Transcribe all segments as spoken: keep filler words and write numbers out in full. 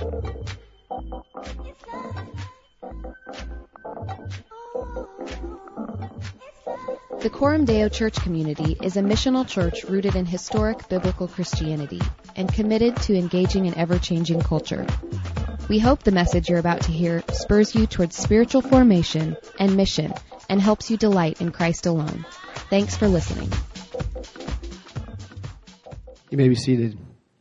The Coram Deo Church community is a missional church rooted in historic biblical Christianity and committed to engaging an ever-changing culture. We hope the message you're about to hear spurs you towards spiritual formation and mission and helps you delight in Christ alone. Thanks for listening. You may be seated.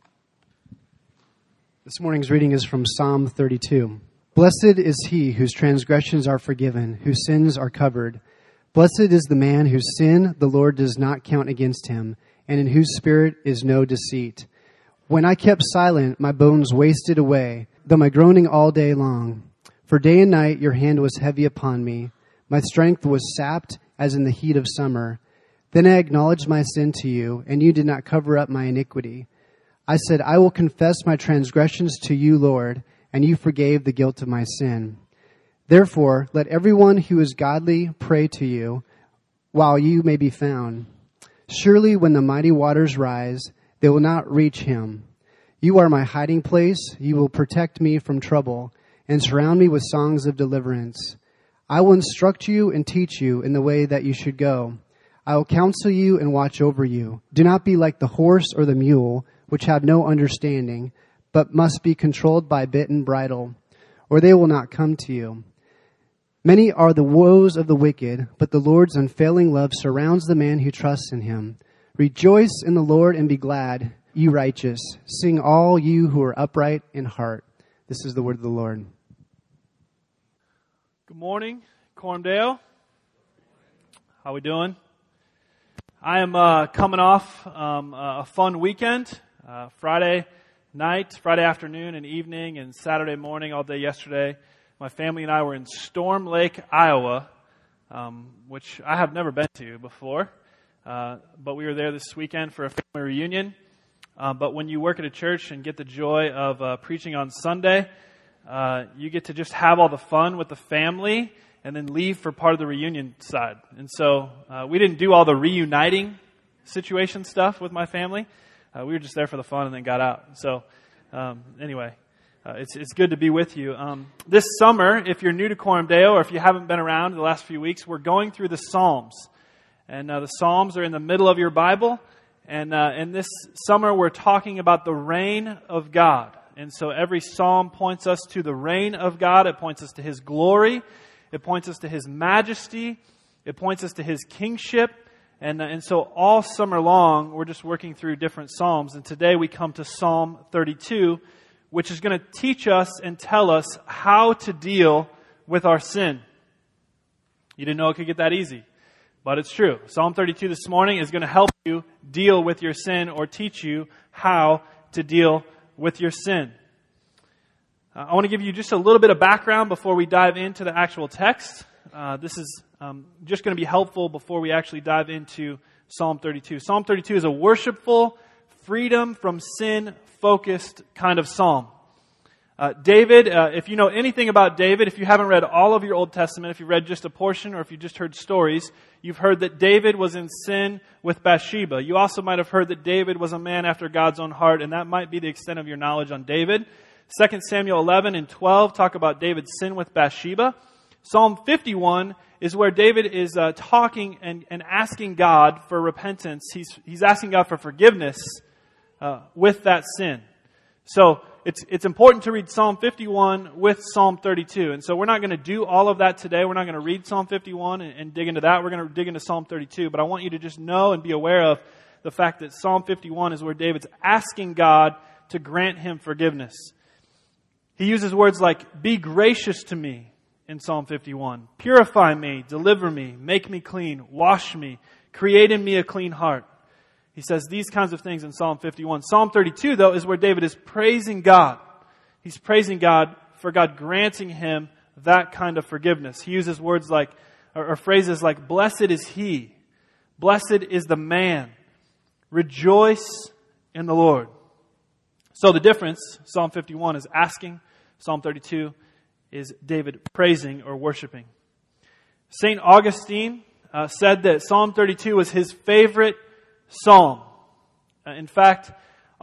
This morning's reading is from Psalm thirty-two. Blessed is he whose transgressions are forgiven, whose sins are covered. Blessed is the man whose sin the Lord does not count against him, and in whose spirit is no deceit. When I kept silent, my bones wasted away, though my groaning all day long. For day and night your hand was heavy upon me. My strength was sapped as in the heat of summer. Then I acknowledged my sin to you, and you did not cover up my iniquity. I said, I will confess my transgressions to you, Lord, and you forgave the guilt of my sin. Therefore, let everyone who is godly pray to you, while you may be found. Surely when the mighty waters rise, they will not reach him. You are my hiding place. You will protect me from trouble, and surround me with songs of deliverance. I will instruct you and teach you in the way that you should go. I will counsel you and watch over you. Do not be like the horse or the mule, which have no understanding, but must be controlled by bit and bridle, or they will not come to you. Many are the woes of the wicked, but the Lord's unfailing love surrounds the man who trusts in him. Rejoice in the Lord and be glad, you righteous. Sing all you who are upright in heart. This is the word of the Lord. Good morning, Coram Deo. How we doing? I am uh, coming off um, a fun weekend. Uh, Friday night, Friday afternoon and evening, and Saturday morning, all day yesterday. My family and I were in Storm Lake, Iowa, um, which I have never been to before. Uh, but we were there this weekend for a family reunion. Uh, but when you work at a church and get the joy of uh, preaching on Sunday, uh, you get to just have all the fun with the family and then leave for part of the reunion side. And so uh, we didn't do all the reuniting situation stuff with my family. Uh, we were just there for the fun and then got out. So um, anyway. Uh, it's it's good to be with you. Um, this summer, if you're new to Coram Deo or if you haven't been around the last few weeks, we're going through the Psalms. And uh, the Psalms are in the middle of your Bible. And uh, in this summer, we're talking about the reign of God. And so every Psalm points us to the reign of God. It points us to His glory. It points us to His majesty. It points us to His kingship. And, uh, and so all summer long, we're just working through different Psalms. And today we come to Psalm thirty-two, which is going to teach us and tell us how to deal with our sin. You didn't know it could get that easy, but it's true. Psalm thirty-two this morning is going to help you deal with your sin or teach you how to deal with your sin. Uh, I want to give you just a little bit of background before we dive into the actual text. Uh, this is um, just going to be helpful before we actually dive into Psalm thirty-two. Psalm thirty-two is a worshipful, freedom from sin focused kind of psalm. Uh, David, uh, if you know anything about David, if you haven't read all of your Old Testament, if you read just a portion or if you just heard stories, you've heard that David was in sin with Bathsheba. You also might have heard that David was a man after God's own heart, and that might be the extent of your knowledge on David. Second Samuel eleven and twelve talk about David's sin with Bathsheba. Psalm fifty-one is where David is uh, talking and, and asking God for repentance. He's, he's asking God for forgiveness Uh, with that sin. So it's it's important to read Psalm fifty-one with Psalm thirty-two. And so we're not going to do all of that today. We're not going to read Psalm fifty-one and, and dig into that. We're going to dig into Psalm thirty-two. But I want you to just know and be aware of the fact that Psalm fifty-one is where David's asking God to grant him forgiveness. He uses words like, be gracious to me in Psalm fifty-one. Purify me, deliver me, make me clean, wash me, create in me a clean heart. He says these kinds of things in Psalm fifty-one. Psalm thirty-two, though, is where David is praising God. He's praising God for God granting him that kind of forgiveness. He uses words like, or, or phrases like, blessed is he. Blessed is the man. Rejoice in the Lord. So the difference, Psalm fifty-one is asking. Psalm thirty-two is David praising or worshiping. Saint Augustine uh, said that Psalm thirty-two was his favorite psalm. Uh, in fact,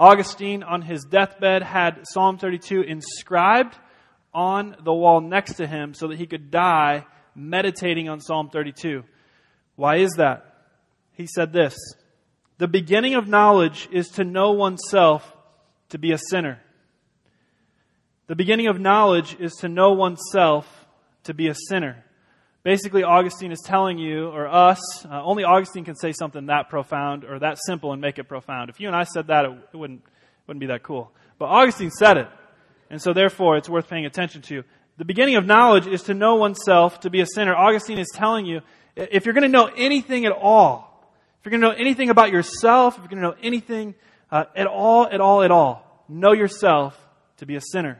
Augustine, on his deathbed, had Psalm thirty-two inscribed on the wall next to him so that he could die meditating on Psalm thirty-two. Why is that? He said this: "The beginning of knowledge is to know oneself to be a sinner." The beginning of knowledge is to know oneself to be a sinner. Basically, Augustine is telling you, or us, uh, only Augustine can say something that profound or that simple and make it profound. If you and I said that, it, it wouldn't, wouldn't be that cool. But Augustine said it, and so therefore it's worth paying attention to. The beginning of knowledge is to know oneself to be a sinner. Augustine is telling you, if you're going to know anything at all, if you're going to know anything about yourself, if you're going to know anything uh, at all, at all, at all, know yourself to be a sinner.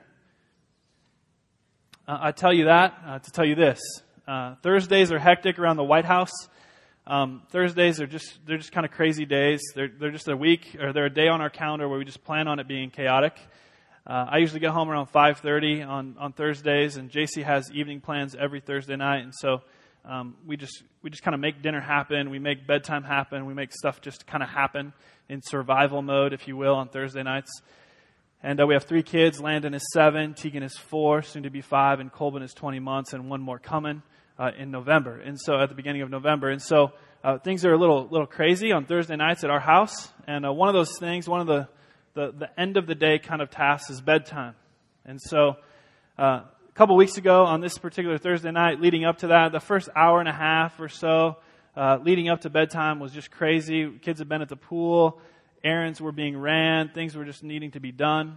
Uh, I tell you that uh, to tell you this. Uh, Thursdays are hectic around the White House. Um, Thursdays are just, they're just kind of crazy days. They're, they're just a week, or they're a day on our calendar where we just plan on it being chaotic. Uh, I usually get home around five thirty on, on Thursdays, and J C has evening plans every Thursday night, and so um, we just we just kind of make dinner happen, we make bedtime happen, we make stuff just kind of happen in survival mode, if you will, on Thursday nights. And uh, we have three kids. Landon is seven, Tegan is four, soon to be five, and Colvin is twenty months, and one more coming uh, in November. And so at the beginning of November, and so uh, things are a little little crazy on Thursday nights at our house. And uh, one of those things, one of the The, the end of the day kind of task is bedtime. And so uh, a couple weeks ago on this particular Thursday night, leading up to that, the first hour and a half or so uh, leading up to bedtime was just crazy. Kids had been at the pool. Errands were being ran. Things were just needing to be done.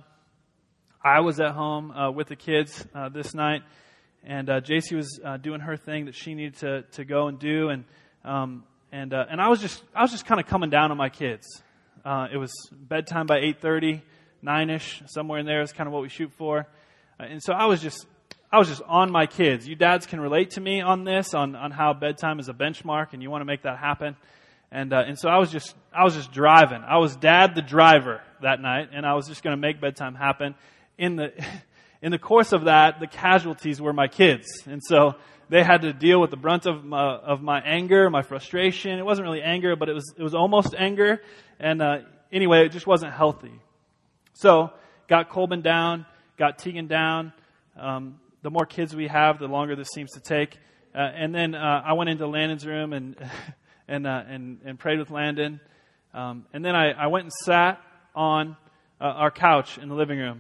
I was at home uh, with the kids uh, this night, and uh, J C was uh, doing her thing that she needed to, to go and do. And um, and uh, and I was just I was just kind of coming down on my kids. Uh, it was bedtime by eight thirty, nine-ish, somewhere in there is kind of what we shoot for. Uh, and so I was just I was just on my kids. You dads can relate to me on this, on, on how bedtime is a benchmark and you want to make that happen. And uh, and so I was just I was just driving. I was dad the driver that night, and I was just going to make bedtime happen. In the in the course of that, the casualties were my kids. And so they had to deal with the brunt of my, of my anger, my frustration. It wasn't really anger, but it was it was almost anger. And uh, anyway, it just wasn't healthy. So got Colvin down, got Tegan down. Um, the more kids we have, the longer this seems to take. Uh, and then uh, I went into Landon's room and and uh, and, and prayed with Landon. Um, and then I, I went and sat on uh, our couch in the living room.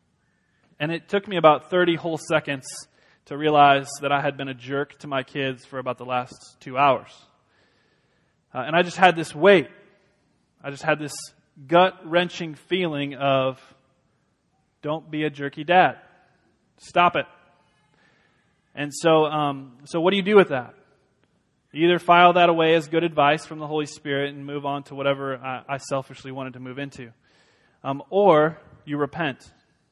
And it took me about thirty whole seconds to realize that I had been a jerk to my kids for about the last two hours. Uh, and I just had this weight. I just had this gut-wrenching feeling of, don't be a jerky dad. Stop it. And so, um, so what do you do with that? You either file that away as good advice from the Holy Spirit and move on to whatever I, I selfishly wanted to move into. Um, or you repent.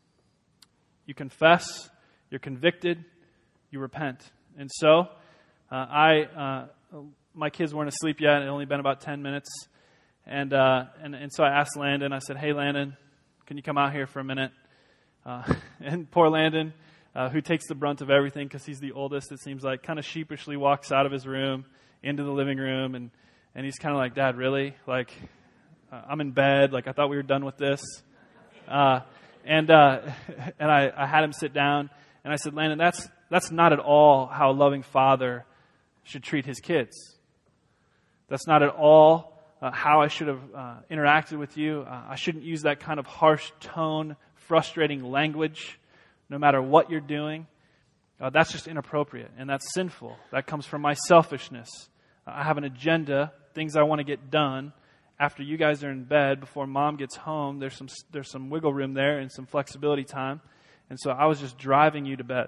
You confess, you're convicted, you repent. And so, uh, I, uh, my kids weren't asleep yet. It had only been about ten minutes. And, uh, and, and so I asked Landon, I said, hey, Landon, can you come out here for a minute? Uh, and poor Landon, uh, who takes the brunt of everything because he's the oldest, it seems like, kind of sheepishly walks out of his room into the living room. And, and he's kind of like, Dad, really? Like, uh, I'm in bed. Like, I thought we were done with this. Uh, and, uh, and I, I had him sit down and I said, Landon, that's, that's not at all how a loving father should treat his kids. That's not at all Uh, how I should have uh, interacted with you. Uh, I shouldn't use that kind of harsh tone, frustrating language, no matter what you're doing. Uh, that's just inappropriate, and that's sinful. That comes from my selfishness. Uh, I have an agenda, things I want to get done after you guys are in bed, before Mom gets home. There's some there's some wiggle room there and some flexibility time, and so I was just driving you to bed,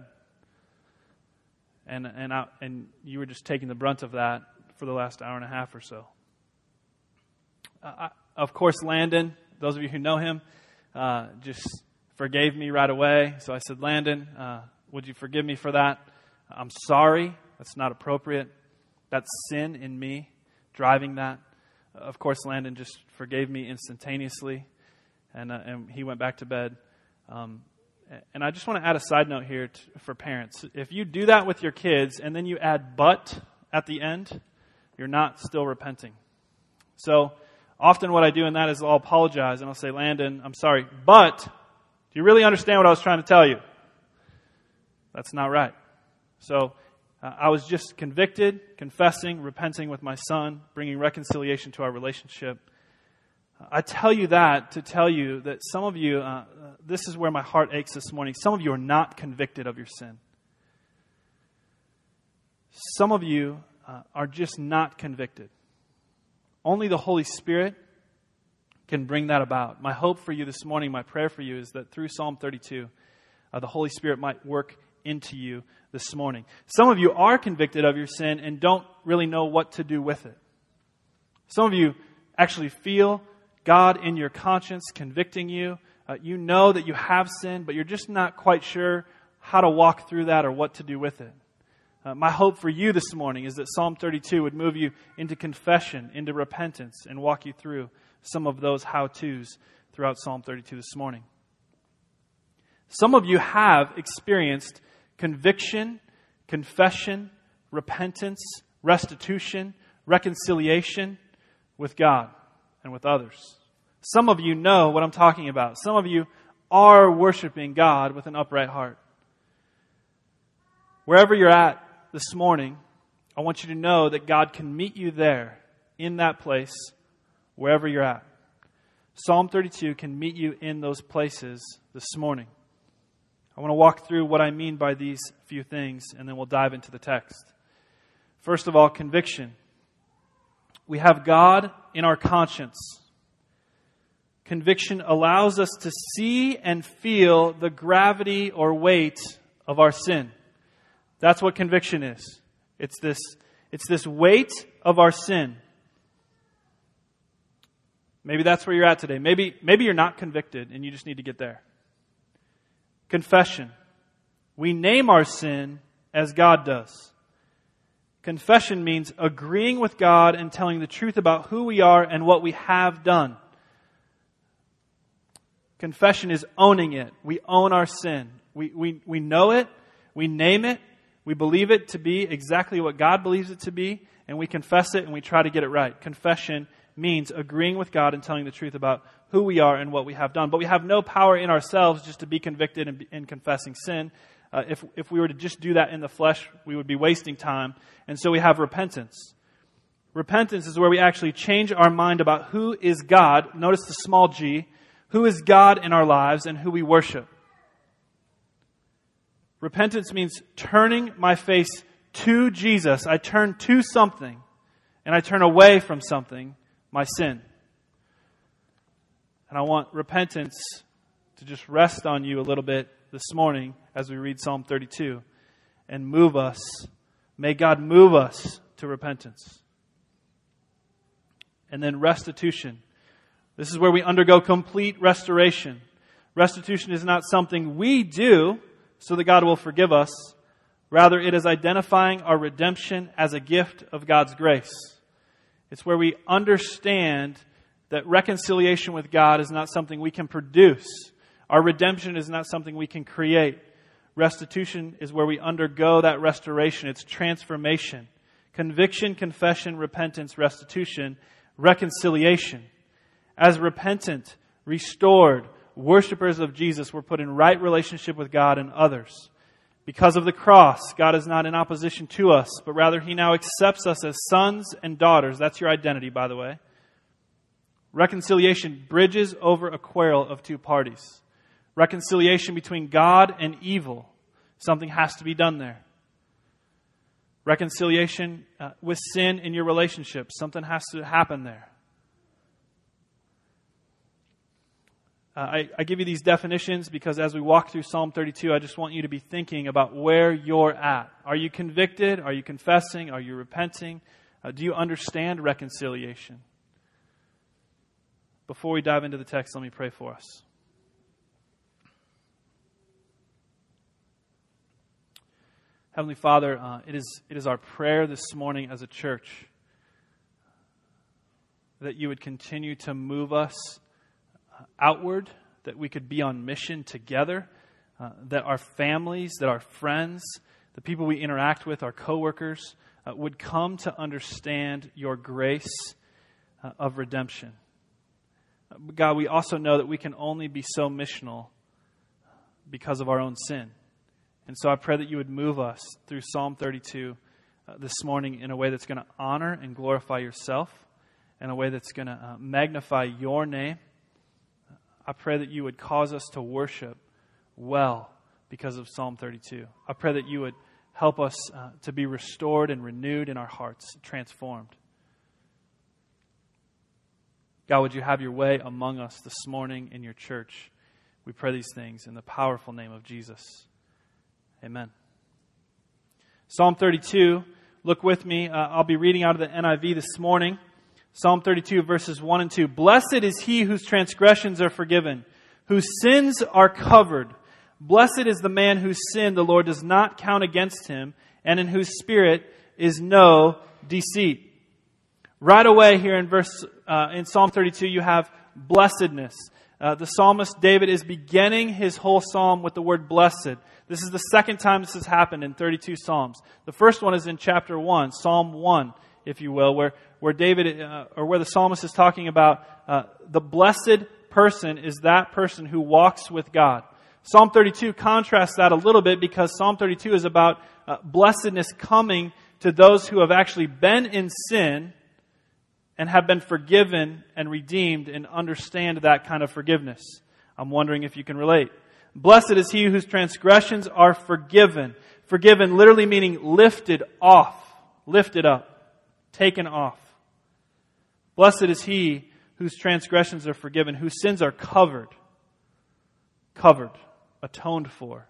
and and I, and you were just taking the brunt of that for the last hour and a half or so. Uh, I, of course, Landon, those of you who know him, uh, just forgave me right away. So I said, Landon, uh, would you forgive me for that? I'm sorry. That's not appropriate. That's sin in me, driving that. Uh, of course, Landon just forgave me instantaneously, and, uh, and he went back to bed. Um, and I just want to add a side note here to, for parents. If you do that with your kids and then you add but at the end, you're not still repenting. So often what I do in that is I'll apologize and I'll say, Landon, I'm sorry, but do you really understand what I was trying to tell you? That's not right. So uh, I was just convicted, confessing, repenting with my son, bringing reconciliation to our relationship. I tell you that to tell you that some of you, uh, this is where my heart aches this morning. Some of you are not convicted of your sin. Some of you uh, are just not convicted. Only the Holy Spirit can bring that about. My hope for you this morning, my prayer for you is that through Psalm thirty-two, uh, the Holy Spirit might work into you this morning. Some of you are convicted of your sin and don't really know what to do with it. Some of you actually feel God in your conscience convicting you. Uh, you know that you have sinned, but you're just not quite sure how to walk through that or what to do with it. Uh, my hope for you this morning is that Psalm thirty-two would move you into confession, into repentance, and walk you through some of those how-tos throughout Psalm thirty-two this morning. Some of you have experienced conviction, confession, repentance, restitution, reconciliation with God and with others. Some of you know what I'm talking about. Some of you are worshiping God with an upright heart. Wherever you're at this morning, I want you to know that God can meet you there, in that place, wherever you're at. Psalm thirty-two can meet you in those places this morning. I want to walk through what I mean by these few things, and then we'll dive into the text. First of all, conviction. We have God in our conscience. Conviction allows us to see and feel the gravity or weight of our sin. That's what conviction is. It's this, it's this weight of our sin. Maybe that's where you're at today. Maybe, maybe you're not convicted and you just need to get there. Confession. We name our sin as God does. Confession means agreeing with God and telling the truth about who we are and what we have done. Confession is owning it. We own our sin. We, we, we know it. We name it. We believe it to be exactly what God believes it to be. And we confess it and we try to get it right. Confession means agreeing with God and telling the truth about who we are and what we have done. But we have no power in ourselves just to be convicted and, and confessing sin. Uh, if, if we were to just do that in the flesh, we would be wasting time. And so we have repentance. Repentance is where we actually change our mind about who is God. Notice the small g. Who is God in our lives and who we worship. Repentance means turning my face to Jesus. I turn to something and I turn away from something, my sin. And I want repentance to just rest on you a little bit this morning as we read Psalm thirty-two and move us. May God move us to repentance. And then restitution. This is where we undergo complete restoration. Restitution is not something we do so that God will forgive us. Rather, it is identifying our redemption as a gift of God's grace. It's where we understand that reconciliation with God is not something we can produce. Our redemption is not something we can create. Restitution is where we undergo that restoration. It's transformation. Conviction, confession, repentance, restitution, reconciliation. As repentant, restored worshipers of Jesus, we're put in right relationship with God and others. Because of the cross, God is not in opposition to us, but rather He now accepts us as sons and daughters. That's your identity, by the way. Reconciliation bridges over a quarrel of two parties. Reconciliation between God and evil. Something has to be done there. Reconciliation uh, with sin in your relationship. Something has to happen there. Uh, I, I give you these definitions because as we walk through Psalm thirty-two, I just want you to be thinking about where you're at. Are you convicted? Are you confessing? Are you repenting? Uh, do you understand reconciliation? Before we dive into the text, let me pray for us. Heavenly Father, uh, it is it is our prayer this morning as a church that you would continue to move us outward, that we could be on mission together, uh, that our families, that our friends, the people we interact with, our coworkers, uh, would come to understand your grace uh, of redemption. But God, we also know that we can only be so missional because of our own sin. And so I pray that you would move us through Psalm thirty-two uh, this morning in a way that's going to honor and glorify yourself, in a way that's going to uh, magnify your name. I pray that you would cause us to worship well because of Psalm thirty-two. I pray that you would help us uh, to be restored and renewed in our hearts, transformed. God, would you have your way among us this morning in your church? We pray these things in the powerful name of Jesus. Amen. Psalm thirty-two, look with me. Uh, I'll be reading out of the N I V this morning. Psalm thirty-two, verses one and two. Blessed is he whose transgressions are forgiven, whose sins are covered. Blessed is the man whose sin the Lord does not count against him, and in whose spirit is no deceit. Right away here in verse uh, in Psalm thirty-two, you have blessedness. Uh, the psalmist David is beginning his whole psalm with the word blessed. This is the second time this has happened in thirty-two psalms. The first one is in chapter one, Psalm one, if you will, where where David uh, or where the psalmist is talking about uh, the blessed person is that person who walks with God. Psalm thirty-two contrasts that a little bit because Psalm thirty-two is about uh, blessedness coming to those who have actually been in sin and have been forgiven and redeemed and understand that kind of forgiveness. I'm wondering if you can relate. Blessed is he whose transgressions are forgiven. Forgiven literally meaning lifted off, lifted up, taken off. Blessed is he whose transgressions are forgiven, whose sins are covered, covered, atoned for.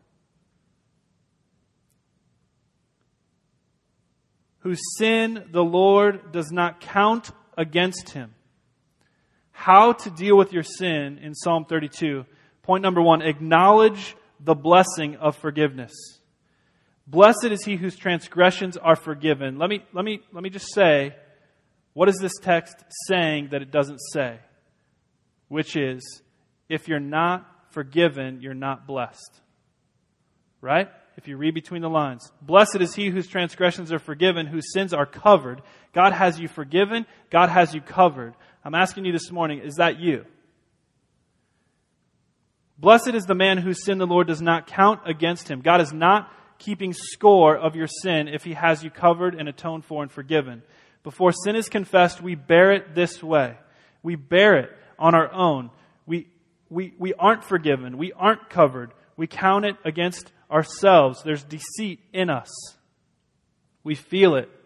Whose sin the Lord does not count against him. How to deal with your sin in Psalm thirty-two. Point number one, acknowledge the blessing of forgiveness. Blessed is he whose transgressions are forgiven. Let me, let me, let me just say, what is this text saying that it doesn't say? Which is, if you're not forgiven, you're not blessed. Right? If you read between the lines. Blessed is he whose transgressions are forgiven, whose sins are covered. God has you forgiven. God has you covered. I'm asking you this morning, is that you? Blessed is the man whose sin the Lord does not count against him. God is not keeping score of your sin if he has you covered and atoned for and forgiven. Before sin is confessed, we bear it this way. We bear it on our own. We, we, we aren't forgiven. We aren't covered. We count it against ourselves. There's deceit in us. We feel it.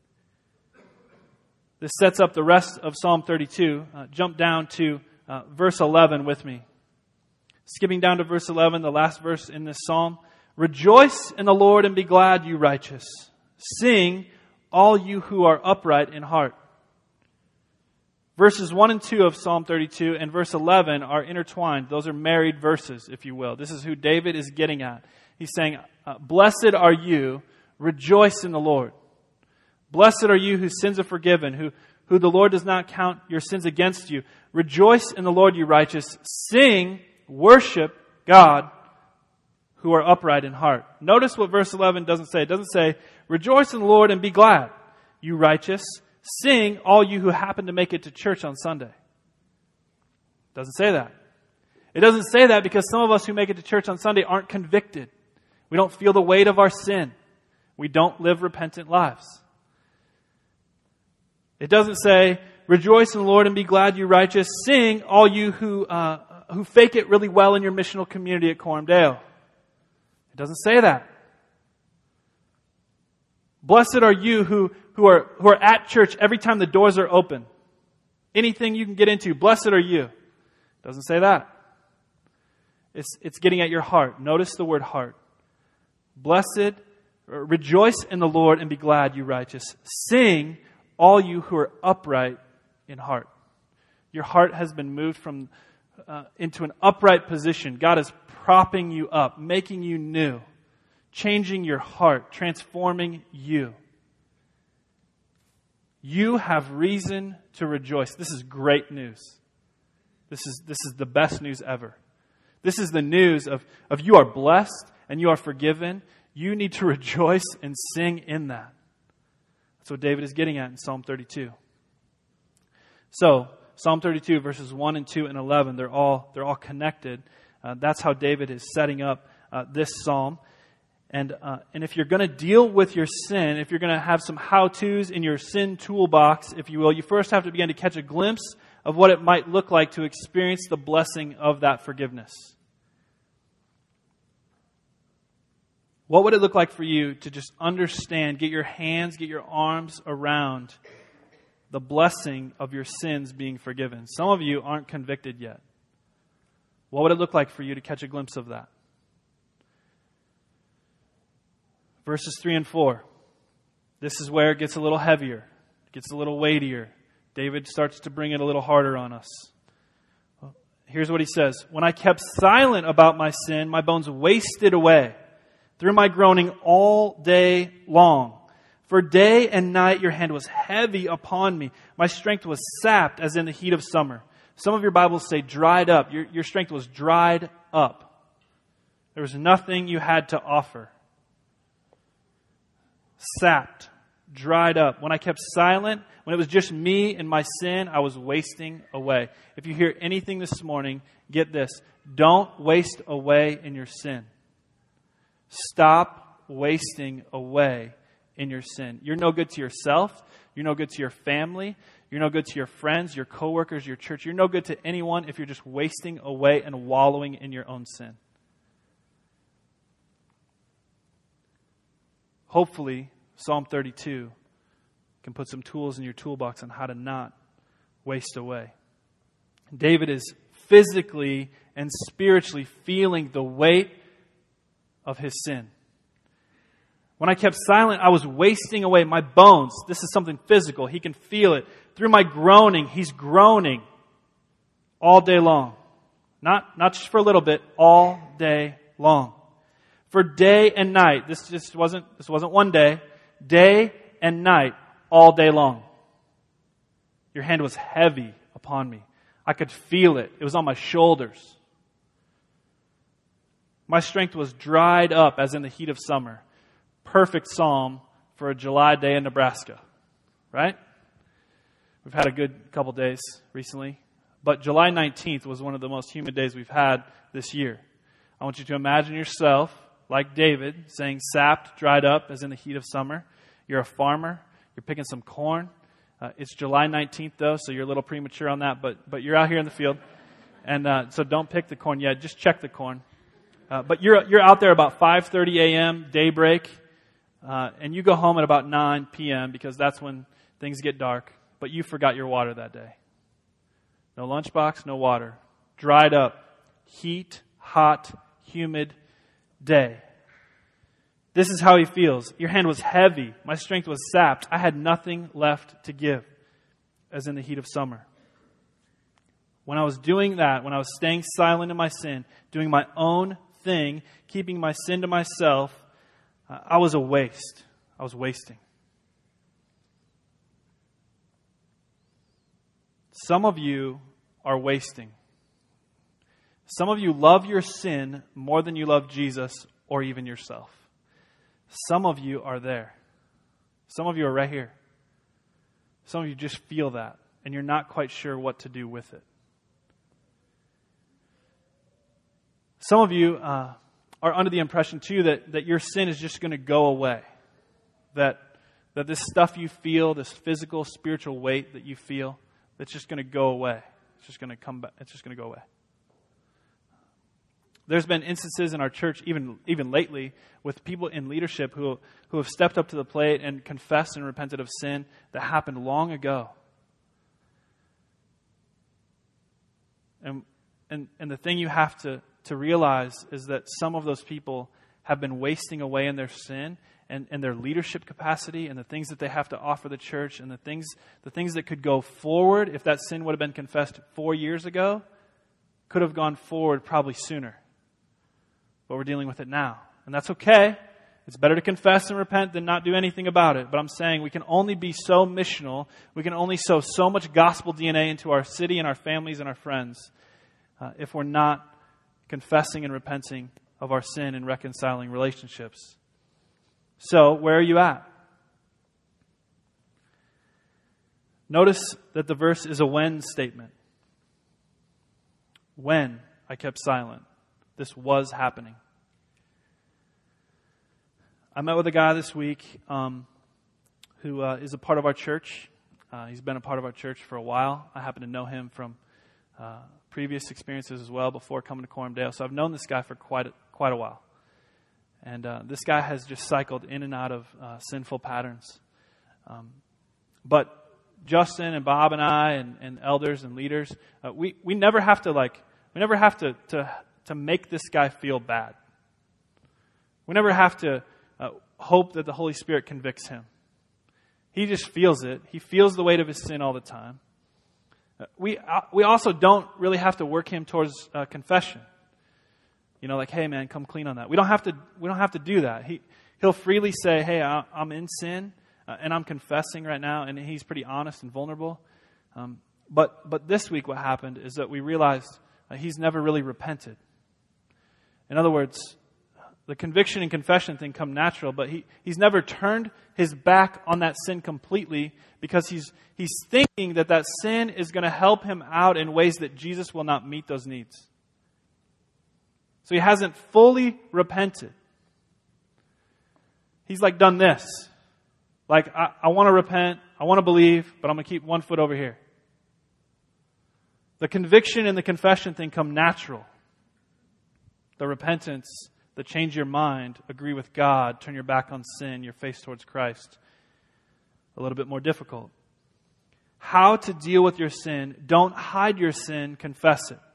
This sets up the rest of Psalm thirty-two. Uh, jump down to uh, verse eleven with me. Skipping down to verse eleven, the last verse in this psalm. Rejoice in the Lord and be glad, you righteous. Sing, all you who are upright in heart. Verses one and two of Psalm thirty-two and verse eleven are intertwined. Those are married verses, if you will. This is who David is getting at. He's saying, uh, blessed are you, rejoice in the Lord. Blessed are you whose sins are forgiven, who, who the Lord does not count your sins against you. Rejoice in the Lord, you righteous. Sing, worship God, who are upright in heart. Notice what verse eleven doesn't say. It doesn't say, rejoice in the Lord and be glad, you righteous. Sing, all you who happen to make it to church on Sunday. It doesn't say that. It doesn't say that because some of us who make it to church on Sunday aren't convicted. We don't feel the weight of our sin. We don't live repentant lives. It doesn't say, rejoice in the Lord and be glad, you righteous. Sing, all you who uh, who fake it really well in your missional community at Coram Deo. It doesn't say that. Blessed are you who, who are who are at church every time the doors are open. Anything you can get into, blessed are you. It doesn't say that. It's, it's getting at your heart. Notice the word heart. Blessed, rejoice in the Lord and be glad, you righteous. Sing, all you who are upright in heart. Your heart has been moved from uh, into an upright position. God is propping you up, making you new, changing your heart, transforming you. You have reason to rejoice. This is great news. This is this is the best news ever. This is the news of, of you are blessed and you are forgiven. You need to rejoice and sing in that. That's what David is getting at in Psalm thirty-two. So, Psalm thirty-two, verses one and two and eleven, they're all, they're all connected. Uh, that's how David is setting up uh, this psalm. And uh, and if you're going to deal with your sin, if you're going to have some how-tos in your sin toolbox, if you will, you first have to begin to catch a glimpse of what it might look like to experience the blessing of that forgiveness. What would it look like for you to just understand, get your hands, get your arms around the blessing of your sins being forgiven? Some of you aren't convicted yet. What would it look like for you to catch a glimpse of that? Verses three and four. This is where it gets a little heavier. It gets a little weightier. David starts to bring it a little harder on us. Here's what he says. When I kept silent about my sin, my bones wasted away through my groaning all day long. For day and night your hand was heavy upon me. My strength was sapped as in the heat of summer. Some of your Bibles say dried up. Your, your strength was dried up. There was nothing you had to offer. Sapped, dried up. When I kept silent, when it was just me and my sin, I was wasting away. If you hear anything this morning, get this. Don't waste away in your sin. Stop wasting away in your sin. You're no good to yourself. You're no good to your family. You're no good to your friends, your coworkers, your church. You're no good to anyone if you're just wasting away and wallowing in your own sin. Hopefully, Psalm thirty-two can put some tools in your toolbox on how to not waste away. David is physically and spiritually feeling the weight of his sin. When I kept silent, I was wasting away my bones. This is something physical. He can feel it. Through my groaning, he's groaning all day long. Not, not just for a little bit, all day long. For day and night, this just wasn't, this wasn't one day, day and night, all day long. Your hand was heavy upon me. I could feel it. It was on my shoulders. My strength was dried up as in the heat of summer. Perfect psalm for a July day in Nebraska, right? We've had a good couple days recently, but July nineteenth was one of the most humid days we've had this year. I want you to imagine yourself, like David, saying sapped, dried up as in the heat of summer. You're a farmer. You're picking some corn. Uh, it's July nineteenth, though, so you're a little premature on that, but but you're out here in the field. And uh, so don't pick the corn yet. Just check the corn. Uh, but you're you're out there about five thirty a.m., daybreak, uh, and you go home at about nine p.m. because that's when things get dark. But you forgot your water that day. No lunchbox, no water. Dried up, heat, hot, humid day. This is how he feels. Your hand was heavy. My strength was sapped. I had nothing left to give, as in the heat of summer. When I was doing that, when I was staying silent in my sin, doing my own thing, keeping my sin to myself, uh, I was a waste. I was wasting. Some of you are wasting. Some of you love your sin more than you love Jesus or even yourself. Some of you are there. Some of you are right here. Some of you just feel that, and you're not quite sure what to do with it. Some of you uh, are under the impression, too, that, that your sin is just going to go away. That, that this stuff you feel, this physical, spiritual weight that you feel, that's just going to go away. It's just going to come back. It's just going to go away. There's been instances in our church, even even lately, with people in leadership who who have stepped up to the plate and confessed and repented of sin that happened long ago. And and and the thing you have to, to realize is that some of those people have been wasting away in their sin and, and their leadership capacity and the things that they have to offer the church and the things the things that could go forward if that sin would have been confessed four years ago could have gone forward probably sooner. But we're dealing with it now. And that's okay. It's better to confess and repent than not do anything about it. But I'm saying we can only be so missional. We can only sow so much gospel D N A into our city and our families and our friends uh, if we're not confessing and repenting of our sin and reconciling relationships. So, where are you at? Notice that the verse is a when statement. When I kept silent, this was happening. I met with a guy this week um, who uh, is a part of our church. Uh, he's been a part of our church for a while. I happen to know him from uh, previous experiences as well before coming to Coram Deo. So I've known this guy for quite a, quite a while. And uh, this guy has just cycled in and out of uh, sinful patterns. Um, but Justin and Bob and I and, and elders and leaders, uh, we, we never have to like we never have to, to to make this guy feel bad. We never have to uh, hope that the Holy Spirit convicts him. He just feels it. He feels the weight of his sin all the time. Uh, we uh, we also don't really have to work him towards uh, confession. You know, like, hey man, come clean on that. We don't have to. We don't have to do that. He he'll freely say, hey, I, I'm in sin. Uh, and I'm confessing right now, and he's pretty honest and vulnerable. Um, but but this week what happened is that we realized uh, he's never really repented. In other words, the conviction and confession thing come natural, but he, he's never turned his back on that sin completely because he's he's thinking that that sin is going to help him out in ways that Jesus will not meet those needs. So he hasn't fully repented. He's like done this. Like, I, I want to repent, I want to believe, but I'm going to keep one foot over here. The conviction and the confession thing come natural. The repentance, the change your mind, agree with God, turn your back on sin, your face towards Christ, a little bit more difficult. How to deal with your sin. Don't hide your sin, confess it.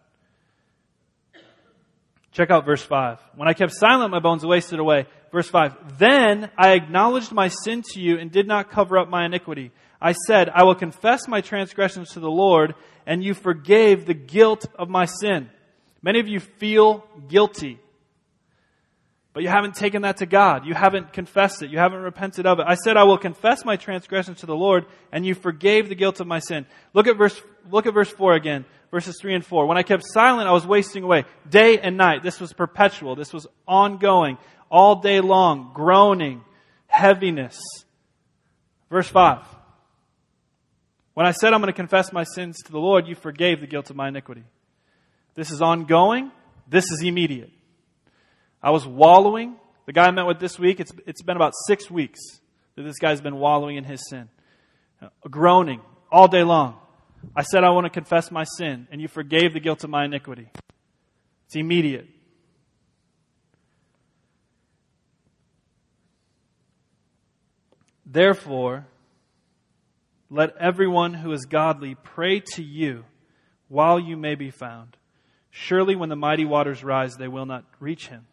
Check out verse five. When I kept silent, my bones wasted away. Verse five. Then I acknowledged my sin to you and did not cover up my iniquity. I said, I will confess my transgressions to the Lord, and you forgave the guilt of my sin. Many of you feel guilty, but you haven't taken that to God. You haven't confessed it. You haven't repented of it. I said, I will confess my transgressions to the Lord, and you forgave the guilt of my sin. Look at verse, look at verse four again. Verses three and four. When I kept silent, I was wasting away. Day and night. This was perpetual. This was ongoing. All day long. Groaning. Heaviness. Verse five. When I said I'm going to confess my sins to the Lord, you forgave the guilt of my iniquity. This is ongoing. This is immediate. I was wallowing. The guy I met with this week, it's it's been about six weeks that this guy's been wallowing in his sin. Groaning all day long. I said I want to confess my sin, and you forgave the guilt of my iniquity. It's immediate. Therefore, let everyone who is godly pray to you while you may be found. Surely when the mighty waters rise, they will not reach him.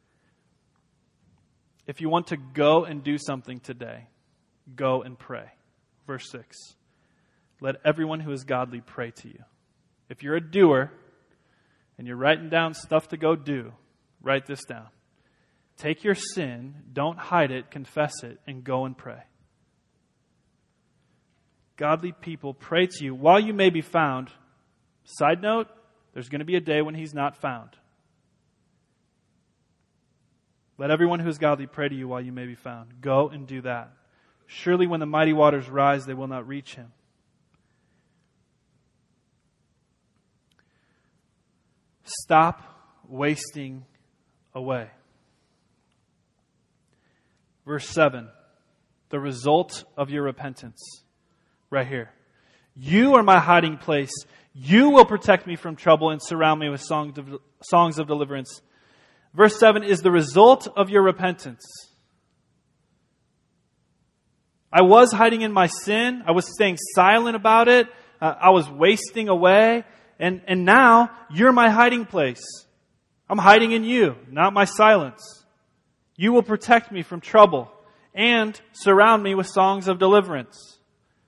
If you want to go and do something today, go and pray. Verse six. Let everyone who is godly pray to you. If you're a doer and you're writing down stuff to go do, write this down. Take your sin, don't hide it, confess it, and go and pray. Godly people pray to you while you may be found. Side note, there's going to be a day when he's not found. Let everyone who is godly pray to you while you may be found. Go and do that. Surely when the mighty waters rise, they will not reach him. Stop wasting away. Verse seven, the result of your repentance. Right here. You are my hiding place. You will protect me from trouble and surround me with songs of, songs of deliverance. Verse seven is the result of your repentance. I was hiding in my sin. I was staying silent about it. Uh, I was wasting away. And, and now you're my hiding place. I'm hiding in you, not my silence. You will protect me from trouble and surround me with songs of deliverance.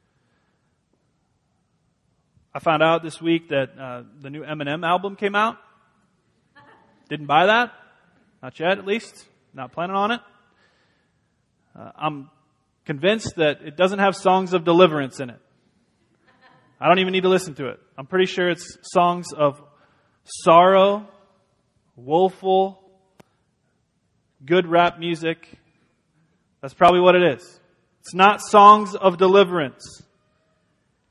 I found out this week that uh, the new Eminem album came out. Didn't buy that. Not yet, at least. Not planning on it. Uh, I'm convinced that it doesn't have songs of deliverance in it. I don't even need to listen to it. I'm pretty sure it's songs of sorrow, woeful, good rap music. That's probably what it is. It's not songs of deliverance.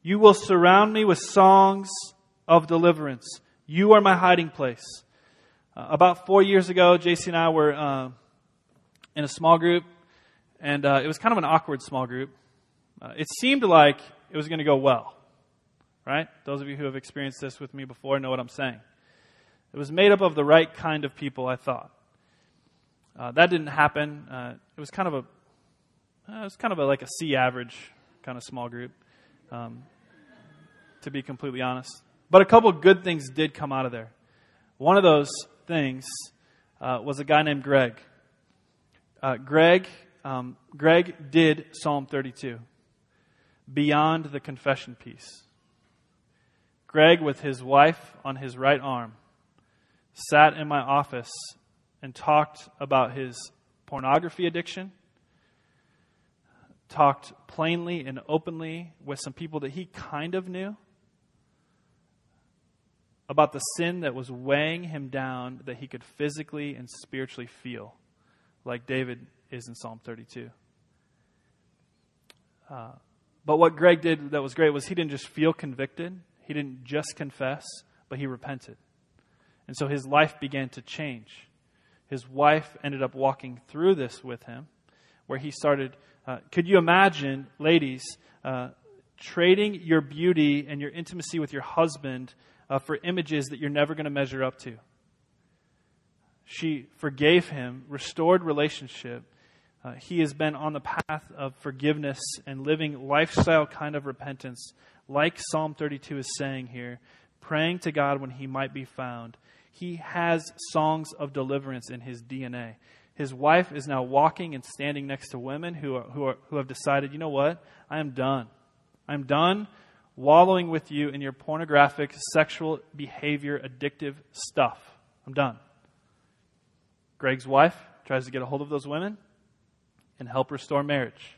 You will surround me with songs of deliverance. You are my hiding place. Uh, about four years ago, J C and I were uh, in a small group, and uh, it was kind of an awkward small group. Uh, it seemed like it was going to go well, right? Those of you who have experienced this with me before know what I'm saying. It was made up of the right kind of people, I thought. Uh, that didn't happen. Uh, it was kind of a, uh, it was kind of a, like a C average kind of small group, um, to be completely honest. But a couple of good things did come out of there. One of those things uh, was a guy named Greg. Uh, Greg, um, Greg did Psalm thirty-two, beyond the confession piece. Greg, with his wife on his right arm, sat in my office and talked about his pornography addiction, talked plainly and openly with some people that he kind of knew about the sin that was weighing him down that he could physically and spiritually feel, like David is in Psalm thirty-two. Uh, but what Greg did that was great was he didn't just feel convicted, he didn't just confess, but he repented. And so his life began to change. His wife ended up walking through this with him, where he started, uh, could you imagine, ladies, uh, trading your beauty and your intimacy with your husband uh, for images that you're never going to measure up to? She forgave him, restored relationship. Uh, he has been on the path of forgiveness and living lifestyle kind of repentance, like Psalm thirty-two is saying here, praying to God when he might be found. He has songs of deliverance in his D N A. His wife is now walking and standing next to women who are, who are, who have decided, you know what? I am done. I'm done wallowing with you in your pornographic, sexual behavior, addictive stuff. I'm done. Greg's wife tries to get a hold of those women and help restore marriage.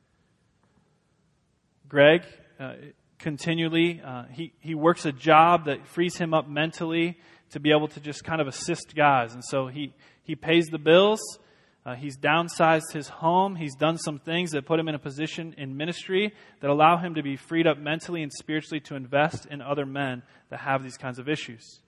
Greg uh, continually, uh, he, he works a job that frees him up mentally to be able to just kind of assist guys. And so he, he pays the bills. Uh, he's downsized his home. He's done some things that put him in a position in ministry that allow him to be freed up mentally and spiritually to invest in other men that have these kinds of issues.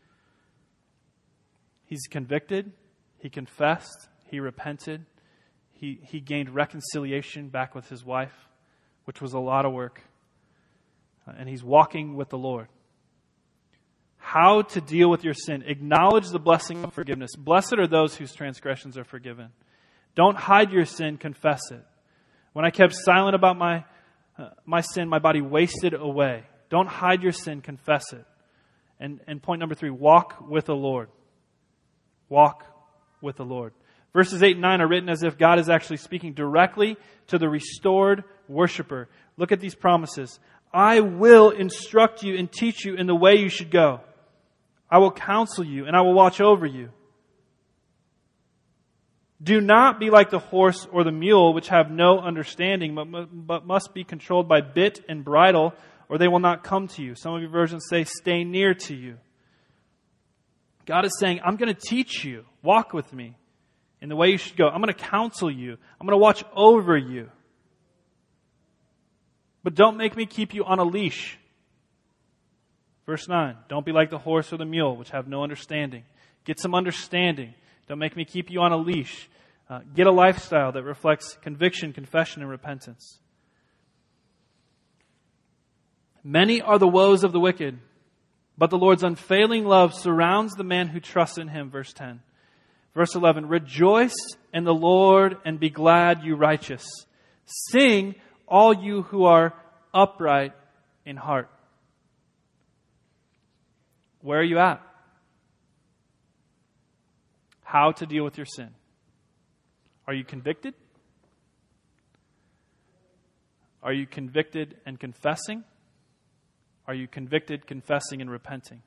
He's convicted. He confessed. He repented. He, he gained reconciliation back with his wife, which was a lot of work. Uh, and he's walking with the Lord. How to deal with your sin. Acknowledge the blessing of forgiveness. Blessed are those whose transgressions are forgiven. Don't hide your sin, confess it. When I kept silent about my uh, my sin, my body wasted away. Don't hide your sin, confess it. And, and point number three, walk with the Lord. Walk with the Lord. Verses eight and nine are written as if God is actually speaking directly to the restored worshiper. Look at these promises. I will instruct you and teach you in the way you should go. I will counsel you and I will watch over you. Do not be like the horse or the mule, which have no understanding, but, but must be controlled by bit and bridle, or they will not come to you. Some of your versions say, stay near to you. God is saying, I'm going to teach you. Walk with me in the way you should go. I'm going to counsel you. I'm going to watch over you. But don't make me keep you on a leash. Verse nine, don't be like the horse or the mule, which have no understanding. Get some understanding. Don't make me keep you on a leash. Uh, get a lifestyle that reflects conviction, confession, and repentance. Many are the woes of the wicked, but the Lord's unfailing love surrounds the man who trusts in him. Verse ten. Verse eleven, rejoice in the Lord and be glad, you righteous. Sing, all you who are upright in heart. Where are you at? How to deal with your sin. Are you convicted? Are you convicted and confessing? Are you convicted, confessing, and repenting?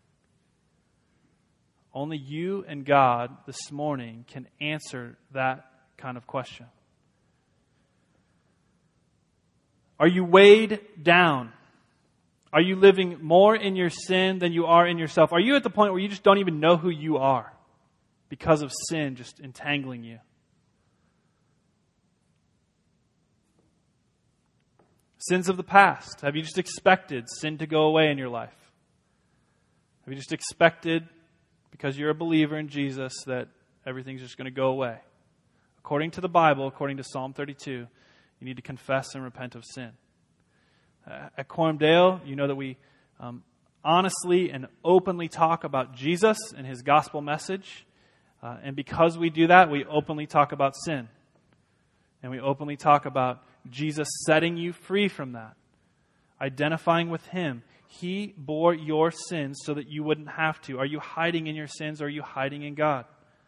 Only you and God this morning can answer that kind of question. Are you weighed down? Are you living more in your sin than you are in yourself? Are you at the point where you just don't even know who you are because of sin just entangling you? Sins of the past. Have you just expected sin to go away in your life? Have you just expected, because you're a believer in Jesus, that everything's just going to go away? According to the Bible, according to Psalm thirty-two, you need to confess and repent of sin. Uh, at Coram Deo, you know that we um, honestly and openly talk about Jesus and His gospel message. Uh, and because we do that, we openly talk about sin. And we openly talk about Jesus setting you free from that. Identifying with Him. He bore your sins so that you wouldn't have to. Are you hiding in your sins or are you hiding in God?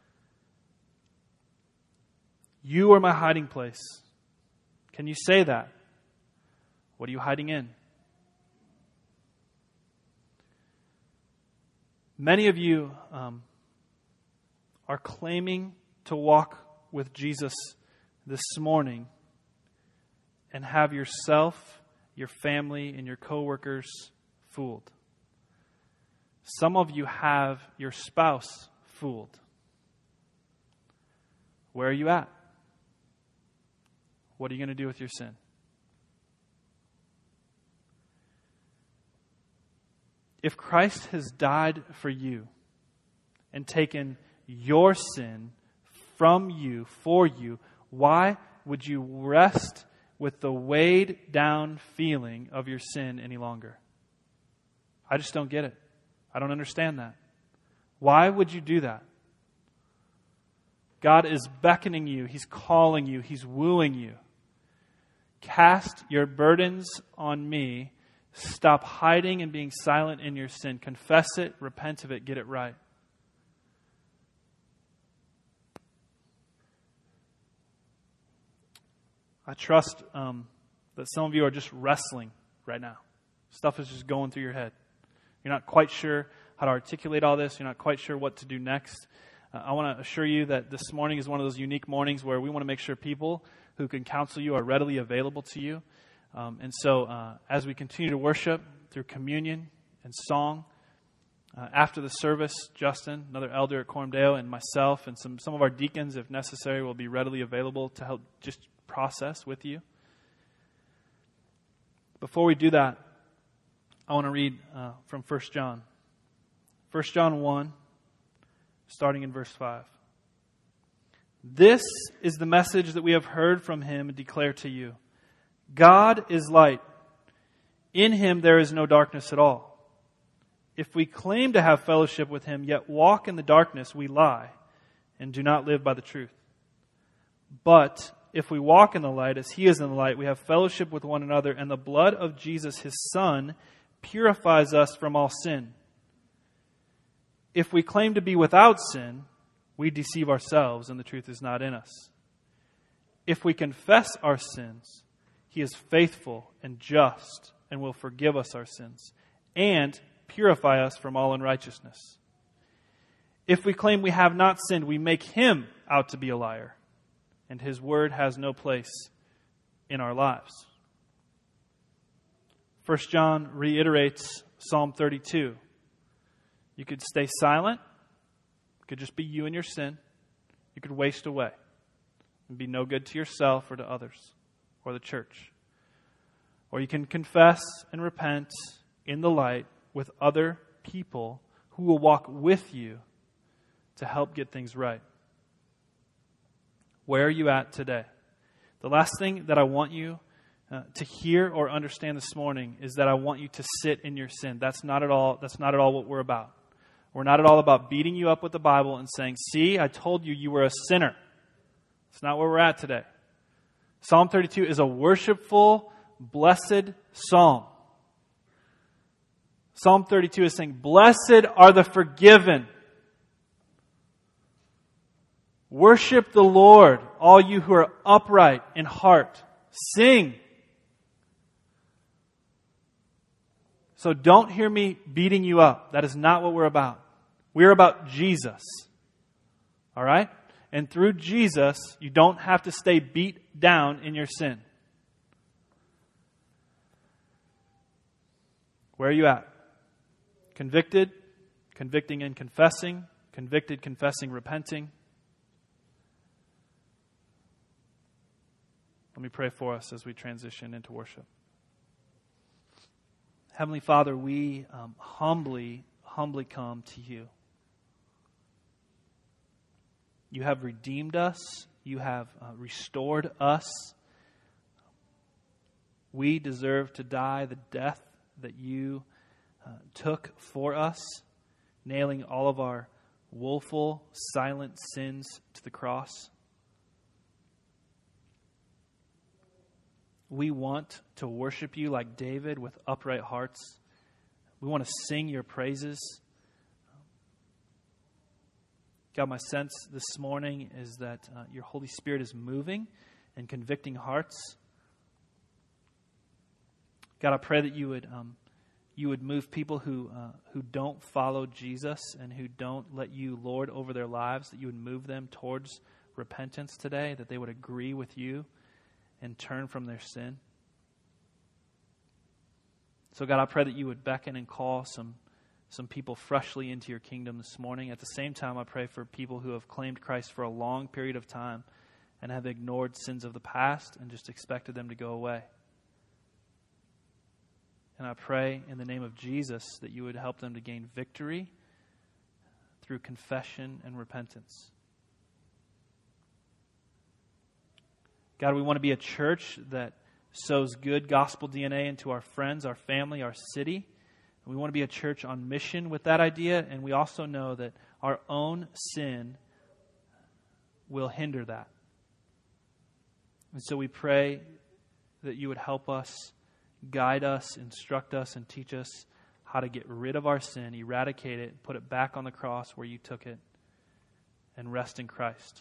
You are my hiding place. Can you say that? What are you hiding in? Many of you um, are claiming to walk with Jesus this morning and have yourself, your family, and your coworkers fooled. Some of you have your spouse fooled. Where are you at? What are you going to do with your sin? If Christ has died for you and taken your sin from you, for you, why would you rest with the weighed down feeling of your sin any longer? I just don't get it. I don't understand that. Why would you do that? God is beckoning you. He's calling you. He's wooing you. Cast your burdens on me. Stop hiding and being silent in your sin. Confess it, repent of it, get it right. I trust um, that some of you are just wrestling right now. Stuff is just going through your head. You're not quite sure how to articulate all this. You're not quite sure what to do next. Uh, I want to assure you that this morning is one of those unique mornings where we want to make sure people who can counsel you are readily available to you. Um, and so uh, as we continue to worship through communion and song, uh, after the service, Justin, another elder at Coram Deo, and myself and some, some of our deacons, if necessary, will be readily available to help just process with you. Before we do that, I want to read uh, from First John. First John one, starting in verse five. This is the message that we have heard from Him and declare to you. God is light. In Him there is no darkness at all. If we claim to have fellowship with Him, yet walk in the darkness, we lie and do not live by the truth. But if we walk in the light as He is in the light, we have fellowship with one another, and the blood of Jesus, His Son, purifies us from all sin. If we claim to be without sin, we deceive ourselves, and the truth is not in us. If we confess our sins, He is faithful and just and will forgive us our sins and purify us from all unrighteousness. If we claim we have not sinned, we make Him out to be a liar, and His word has no place in our lives. First John reiterates Psalm thirty-two. You could stay silent. It could just be you and your sin. You could waste away and be no good to yourself or to others or the church. Or you can confess and repent in the light with other people who will walk with you to help get things right. Where are you at today? The last thing that I want you uh, to hear or understand this morning is that I want you to sit in your sin. That's not at all, that's not at all what we're about. We're not at all about beating you up with the Bible and saying, see, I told you you were a sinner. That's not where we're at today. Psalm thirty-two is a worshipful, blessed psalm. Psalm thirty-two is saying, blessed are the forgiven. Worship the Lord, all you who are upright in heart. Sing. So don't hear me beating you up. That is not what we're about. We're about Jesus. All right? And through Jesus, you don't have to stay beat down in your sin. Where are you at? Convicted, convicting and confessing, convicted, confessing, repenting. Let me pray for us as we transition into worship. Heavenly Father, we um, humbly, humbly come to you. You have redeemed us. You have uh, restored us. We deserve to die the death that you uh, took for us, nailing all of our woeful, silent sins to the cross. We want to worship you like David with upright hearts. We want to sing your praises. God, my sense this morning is that uh, your Holy Spirit is moving and convicting hearts. God, I pray that you would um, you would move people who uh, who don't follow Jesus and who don't let you Lord over their lives, that you would move them towards repentance today, that they would agree with you and turn from their sin. So God, I pray that you would beckon and call some some people freshly into your kingdom this morning. At the same time, I pray for people who have claimed Christ for a long period of time and have ignored sins of the past and just expected them to go away. And I pray in the name of Jesus that you would help them to gain victory through confession and repentance. God, we want to be a church that sows good gospel D N A into our friends, our family, our city. We want to be a church on mission with that idea, and we also know that our own sin will hinder that. And so we pray that you would help us, guide us, instruct us, and teach us how to get rid of our sin, eradicate it, put it back on the cross where you took it, and rest in Christ.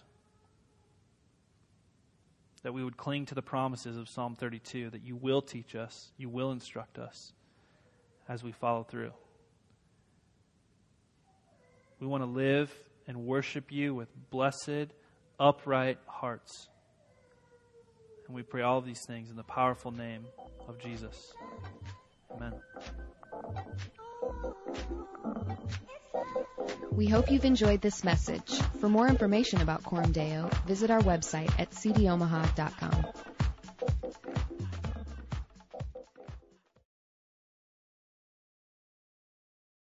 That we would cling to the promises of Psalm thirty-two, that you will teach us, you will instruct us as we follow through. We want to live and worship you with blessed, upright hearts. And we pray all of these things in the powerful name of Jesus. Amen. We hope you've enjoyed this message. For more information about Coram Deo, visit our website at c d omaha dot com.